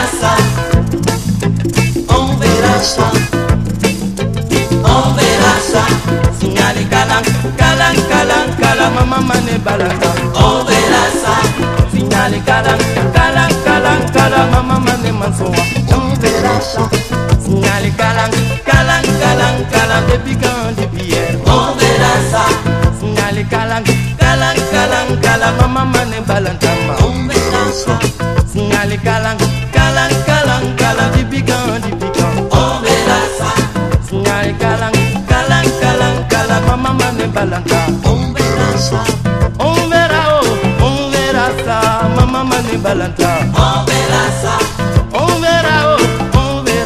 ça, on verra ça, on verra ça. Signale kalang, kalang, kalang, kalang, mama mane balanga. On verra ça, Signale kalang, kalang, kalang, kalang, mama mane mansoa. on verra ça, Signale kalang, kalang, kalang, kalang, depuis quand, depuis hier. on verra ça, Signale kalang, kalang, kalang, kalang, mama mane balantamba. on verra ça, Signale kalang, kalang, kalang, kalang, depuis quand, depuis quand. on verra ça, Signale kalang, kalang, kalang, kalang, mama mane balanta. on verra ça, On verra, oh, on verra ça, mama mane balanta.